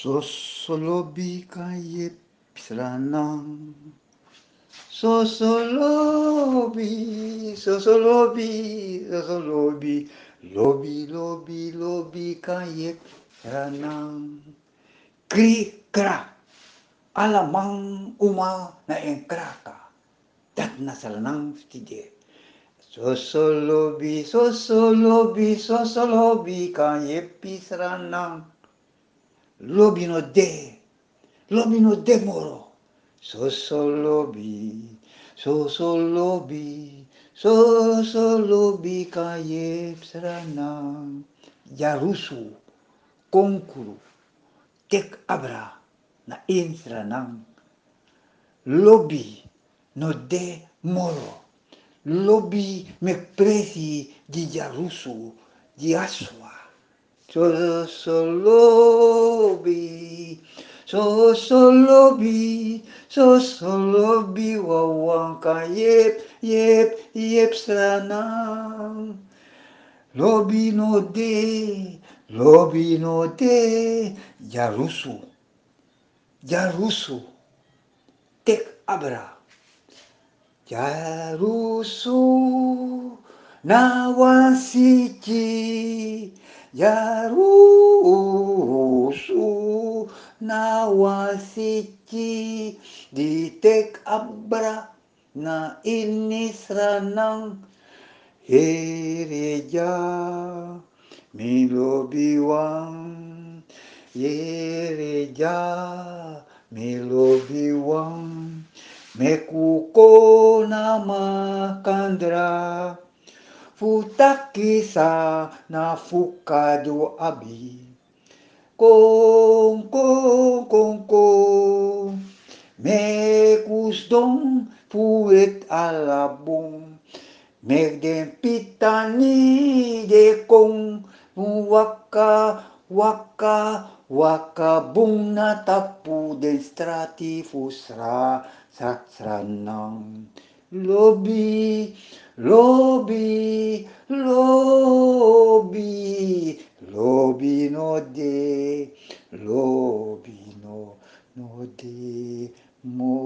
Sosolobi kayep pisranang. Sosolobi, sosolobi, sosolobi, lobi kayep pisranang. Kri kra, alamang uma na engkraka. Dat na salanang stide. Sosolobi, sosolobi, sosolobi kayep pisranang. Lobi no de moro. Sosolobi, sosolobi, sosolobi kayep seranang. Yarusu, kongkuru, tek abra na in seranang. Lobi no de moro. Lobi me presi di Yarusu, di Aswa. Sosolobi, sosolobi, sosolobi, wawang kayep, yep sanang. Lobi no de, Yarusu, tek abra. Yarusu nawasichi, Yarusu nawasichi, ditek abra na inisranang hereja milobiwang, hereja milobiwang. Mekuko nama kandra, futakisa na fukado abi. Kong, kong, kong, kong, mekusdong puet alabong. Megden pitani de kong, waka bung na tapu den stratifusra sakranang. Lobi, lobi, lobi, lobi no de, lobi no de mo.